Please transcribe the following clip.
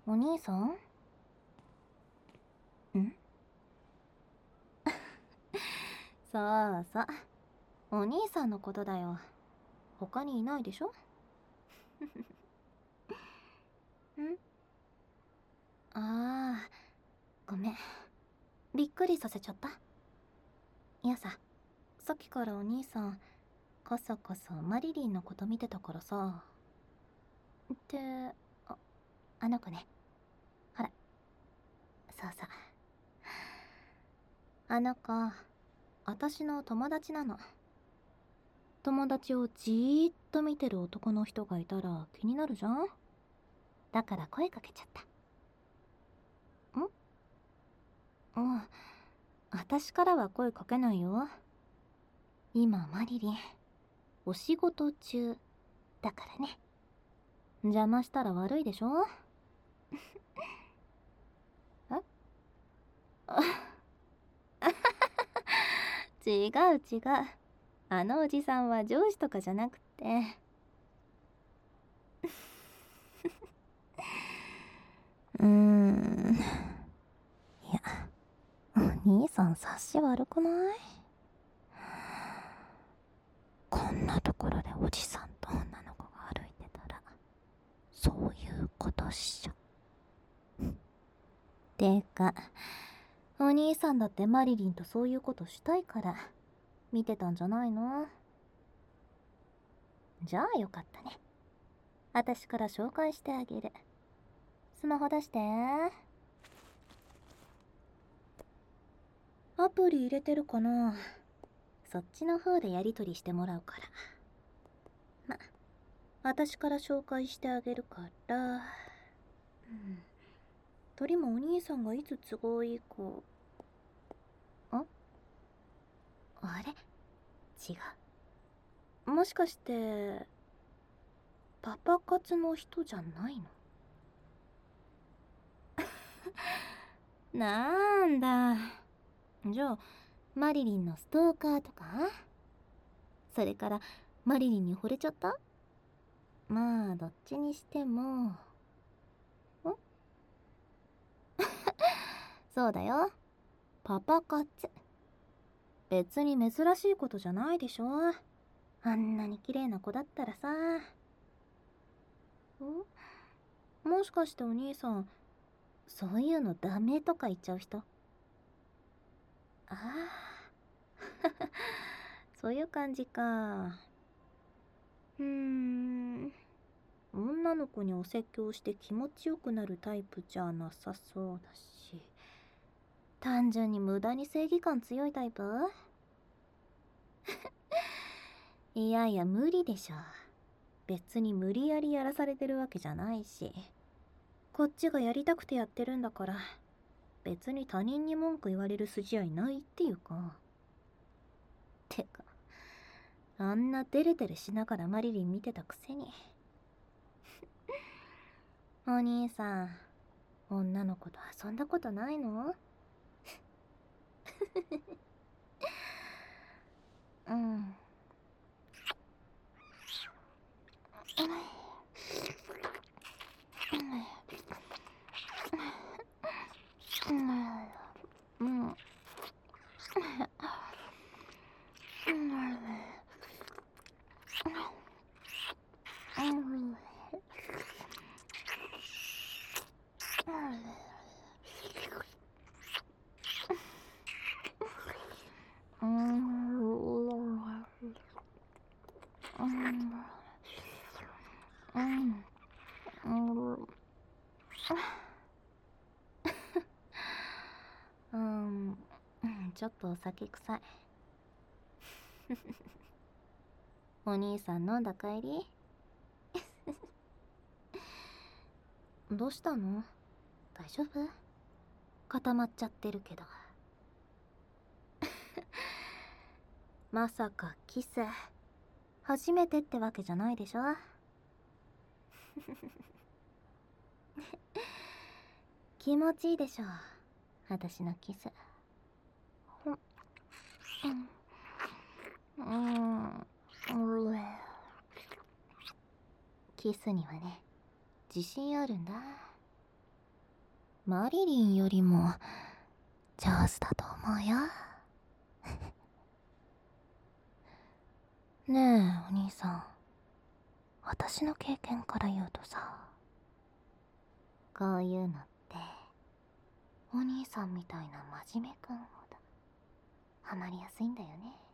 お兄さん？そうそう。お兄さんのことだよ。他にいないでしょ？ああ、ごめん。びっくりさせちゃった。いやさ、さっきからお兄さん、カサカサマリリンのこと見てたからさ。って、あ、あの子ね。ほら、そうそう。あの子、私の友達なの。友達をじーっと見てる男の人がいたら気になるじゃん？だから声かけちゃった。うん、私からは声かけないよ。今マリリン、お仕事中だからね。邪魔したら悪いでしょ？え違う違う。あのおじさんは上司とかじゃなくて。いや、お兄さん察し悪くない？こんなところでおじさんと女の子が歩いてたら、そういうことっしょ。てか、お兄さんだってマリリンとそういうことしたいから見てたんじゃないの？じゃあよかったね。私から紹介してあげる。スマホ出して。アプリ入れてるかな？そっちの方でやりとりしてもらうから。ま、私から紹介してあげるから。鳥もお兄さんがいつ都合いいか。あれ？違う。もしかして、パパ活の人じゃないの？なんだ。じゃあ、マリリンのストーカーとか？それから、マリリンに惚れちゃった？まあ、どっちにしても。そうだよ。パパ活。別に珍しいことじゃないでしょ。あんなに綺麗な子だったらさ。もしかしてお兄さん、そういうのダメとか言っちゃう人？ああ、そういう感じか。女の子にお説教して気持ちよくなるタイプじゃなさそうだし、単純に無駄に正義感強いタイプ？いやいや無理でしょ。別に無理やりやらされてるわけじゃないし、こっちがやりたくてやってるんだから、別に他人に文句言われる筋合いないっていうか。てか、あんなデレデレしながらマリリン見てたくせに。お兄さん、女の子と遊んだことないの？うん。うん。ちょっとお酒臭い。お兄さん飲んだ帰り？どうしたの？大丈夫？固まっちゃってるけど。まさかキス初めてってわけじゃないでしょ？気持ちいいでしょ、私のキス。キスにはね、自信あるんだ。 マリリンよりも上手だと思うよ。ねえお兄さん、私の経験から言うとさ、こういうのってお兄さんみたいな真面目くんほどハマりやすいんだよね。